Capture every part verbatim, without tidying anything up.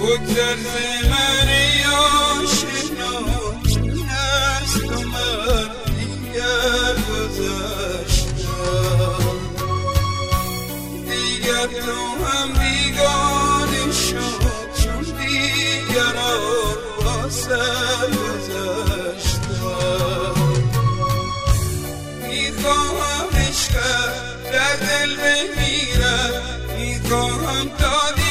بگذر ز من آشنا، چون از تو من دیگر گذشتم. دیگر تو هم بیگانه شد، چون دیگران با سر گذشتم. میخواهم عشقت در دل بمیرد، میخواهم تا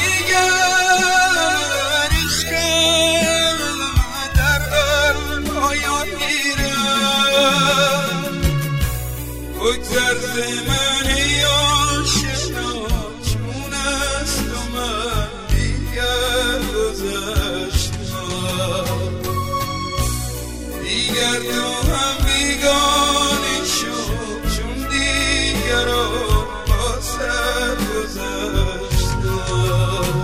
بگذر ز من آشنا، چون از تو من دیگر گذشتم. دیگر تو هم بیگانه شد، چون دیگران با سر گذشتم.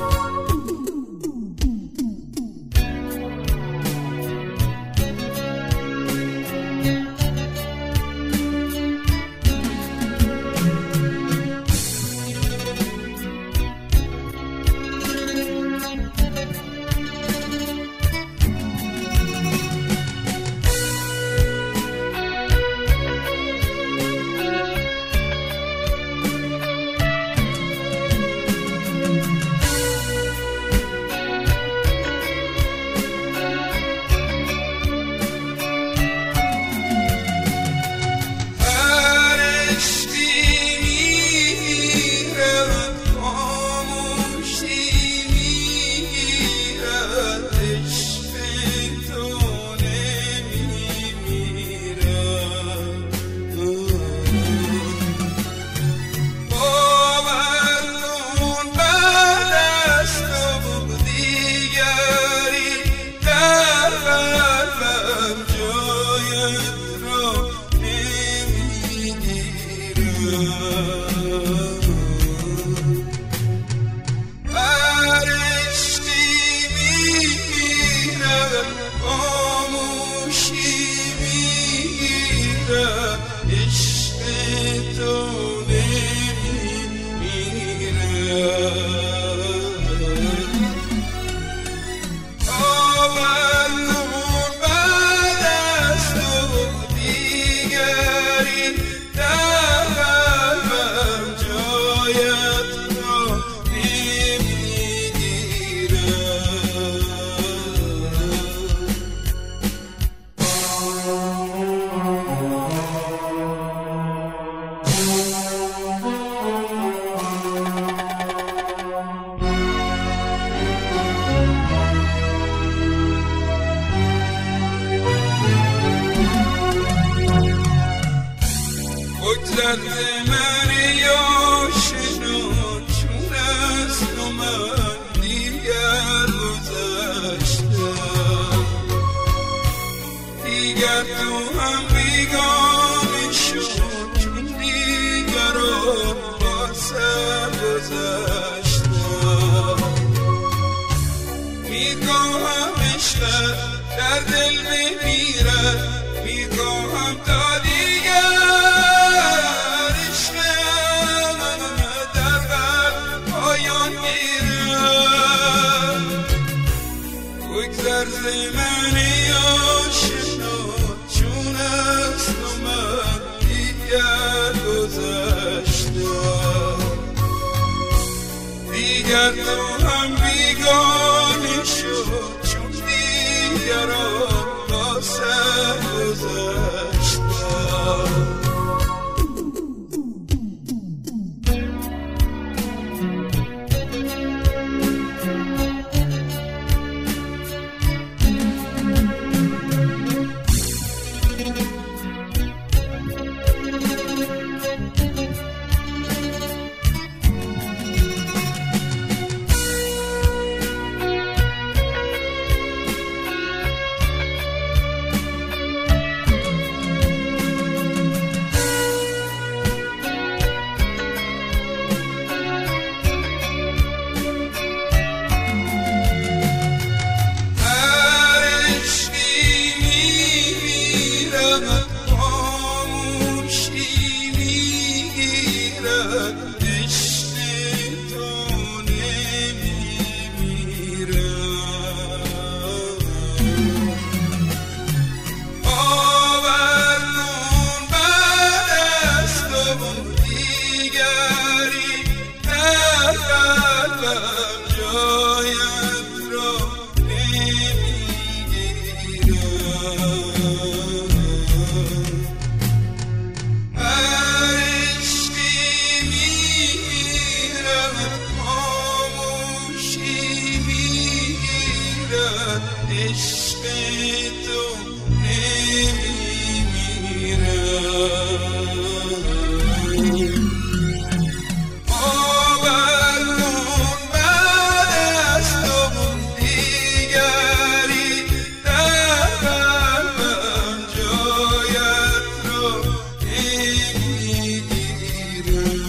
بگذر ز من آشنا، چون از تو من دیگر گذشتم. دیگر تو هم بیگانه شد، چون دیگران با سر گذشتم. میخواهم عشقت در دل بمیرد، میخواهم تا بگذر ز من آشنا، چون از تو من دیگر گذشتم. دیگر تو هم بیگانه شد، چون دیگران با سر گذشتم. دیگری در قلبم جایت را نمیگیرم. هر عشقی میگیرد خاموشی میگیرد، عشق تو نمیمیرد. باور کن بعد از تو دیگری در قلبم جایت را نمیگیرد.